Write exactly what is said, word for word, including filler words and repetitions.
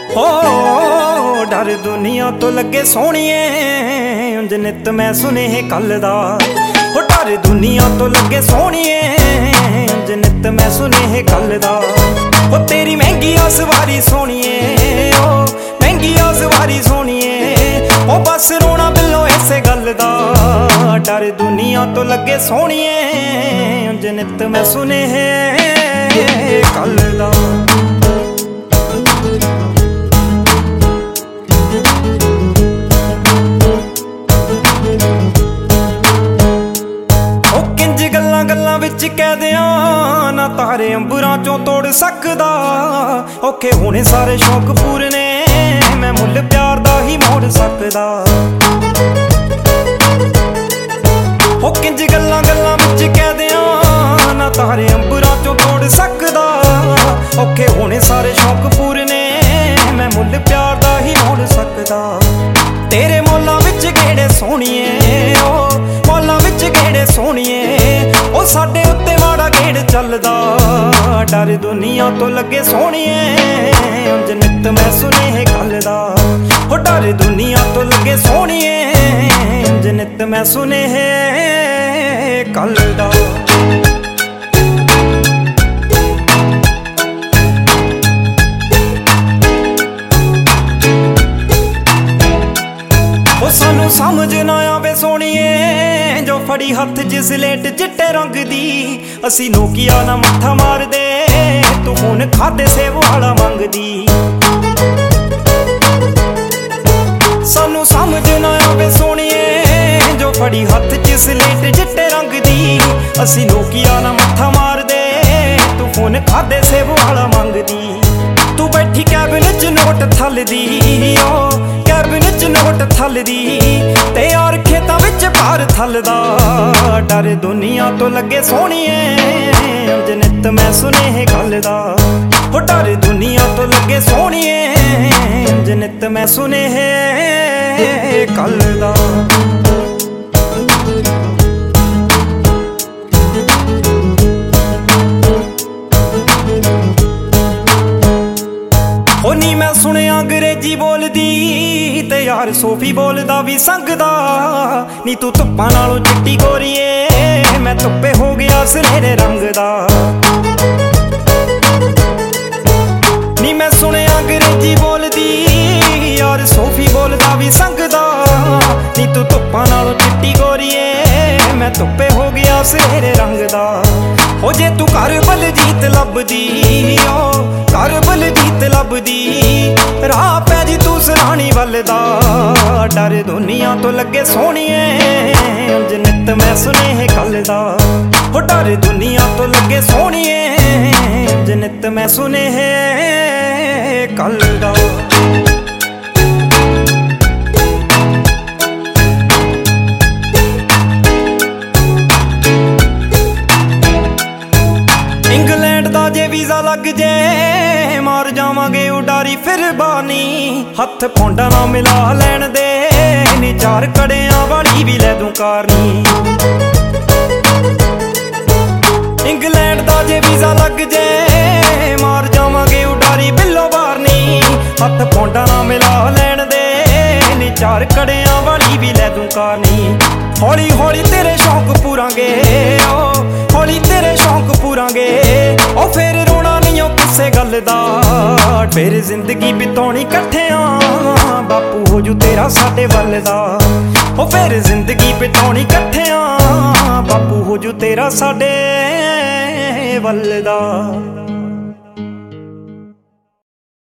हो डर दुनिया तो लगे सोहणिए उंज नित मैं सुने कल दा। हो डर दुनिया तो लगे सोहणिए उंज नित मैं सुने कल दा। हो तेरी महंगी आ सवारी सोहणिए ओ महंगी आ सवारी सोहणिए ओ बस रोना बिलो इसे गल दा। डर दुनिया तो लगे सोहणिए उंज नित मैं सुने कल दा। गल्लां विच कह दियां ना तारे अंबरां चों तोड़ सकदा। औखे होने सारे शौक पूरे ने मैं मुल प्यार दा ही मोड़ सकदा। ओ किंज गल्लां गल्लां विच कह दियां ना तारे अंबरां चों तोड़ सकदा। औखे होने सारे शौक पूरे ने मैं मुल प्यार दा ही मोड़ सकदा। तेरे मोलां विच गेड़े सोहणिए ओ मोलां विच गेड़े सोहणिए ओ साडे उत्ते माड़ा गेड़ चलदा। डर दुनिया तो लगे सोहणिए उंज नित मैं सुने कल दा। हो डर दुनिया तो लगे सोहणिए उंज नित मैं सुने कल दा। सानू समझ ना आवे सोहणिए जो फड़ी हथ च स्लेट चिट्टे रंग दी। असी नोकिया ना मत्था मार दे तू फोन खाते सेव वाला मंगदी। सानू समझ ना आवे सोहणिए जो फड़ी हथ च स्लेट चिट्टे रंग दी। असी नोकिया ना मत्था मार दे तू फोन खाते सेव वाला मंगदी। तू बैठी कैबिन च नोट थलदी ओ कैबिन च नोट थलदी ते यार खेतां विच भार थलदा। डर दुनिया तो लगे सोहणिए उंज नित मैं सुने कल दा। हो डर दुनिया तो लगे सोहणिए उंज नित मैं सुने कल दा। हो नी मैं सुनिया अंग्रेजी बोलदी ते यार सोफी बोलदा भी संगदा। नी तू धुप्पां नालों चिट्टी गोरीए मैं धुप्पे हो गया सनेरे रंग दा। नी मैं सुनिया अंग्रेजी बोलदी यार सोफी बोलदा भी संगदा। नी तू धुप्पां नालों चिट्टी गोरीए मैं धुप्पे हो गया सनेरे रंग दा। हो जे तू घर बलजीत लभदी ओ घर बलजीत लभदी राह पै जी तू सराणी वल दा। डर दुनिया तो लगे सोहणिए उंज नित मैं सुने कल दा। हो डर दुनिया तो लगे सोहणिए उंज नित मैं सुने कल दा। इंग्लैंड दा जे वीज़ा लग जे मार जावांगे उडारी फिर बानी। हथ पौंडा ना मिला लैण दे नी चार कड़ियां वाली भी लै दूं कारनी। इंग्लैंड दा जे वीज़ा लग जे मार जावांगे उडारी बिल्लो बारनी। हथ पौंडा ना मिला लैण दे नी चार कड़ियां वाली भी लै दूं कारनी। हौली हौली तेरे शौक पूरांगे ओ हौली तेरे शौक पूरांगे ओ फिर रोना नहीं ओ किसे गल दा। फिर जिंदगी बिताउणी कट्ठियां बापू हो जू तेरा साडे वल दा। ओ फिर जिंदगी बिताउणी कट्ठियां बापू हो जू तेरा साडे वल दा।